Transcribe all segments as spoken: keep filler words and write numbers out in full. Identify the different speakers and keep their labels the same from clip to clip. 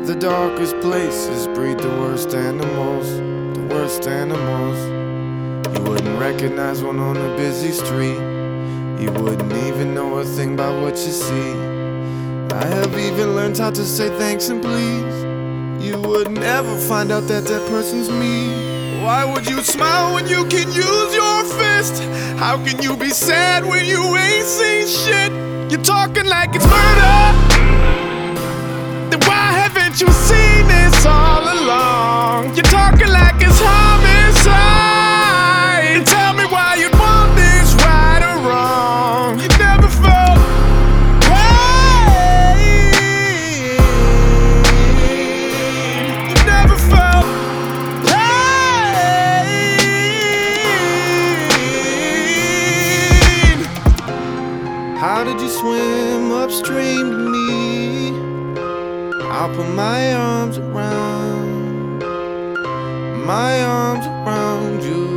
Speaker 1: The darkest places breed the worst animals, the worst animals. You wouldn't recognize one on a busy street. You wouldn't even know a thing about what you see. I have even learned how to say thanks and please. You would never find out that that person's me. Why would you smile when you can use your fist? How can you be sad when you ain't seen shit? You're talking like it's murder. Then why haven't you seen this all along? You're talking like it's homicide. Tell me why you'd want this, right or wrong. You never felt pain. You never felt pain. How did you swim upstream to me? I'll put my arms around, my arms around you.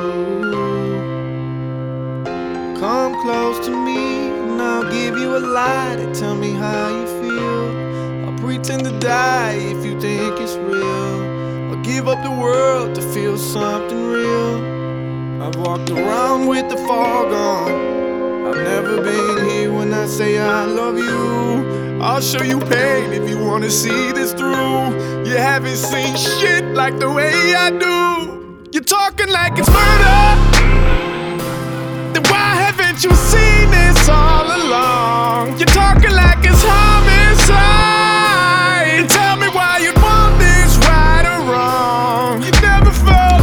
Speaker 1: Come close to me and I'll give you a lie to tell me how you feel. I'll pretend to die if you think it's real. I'll give up the world to feel something real. I've walked around with the fog on. I've never been here when I say I love you. I'll show you pain if you wanna see this through. You haven't seen shit like the way I do. You're talking like it's murder. Then why haven't you seen this all along? You're talking like it's homicide. Tell me why you'd want this, right or wrong. You never felt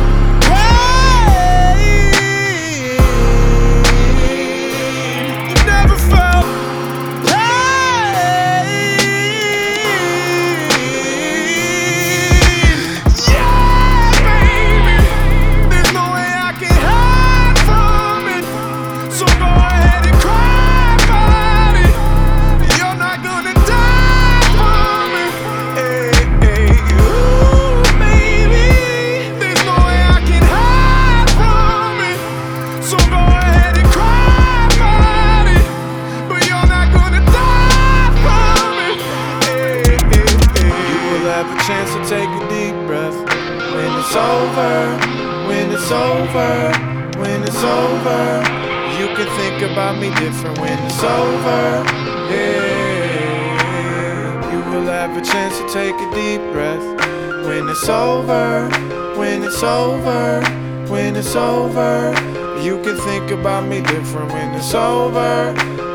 Speaker 1: chance to take a deep breath. When it's over, when it's over, when it's over, you can think about me different when it's over. Yeah, you will have a chance to take a deep breath. When it's over, when it's over, when it's over, you can think about me different when it's over.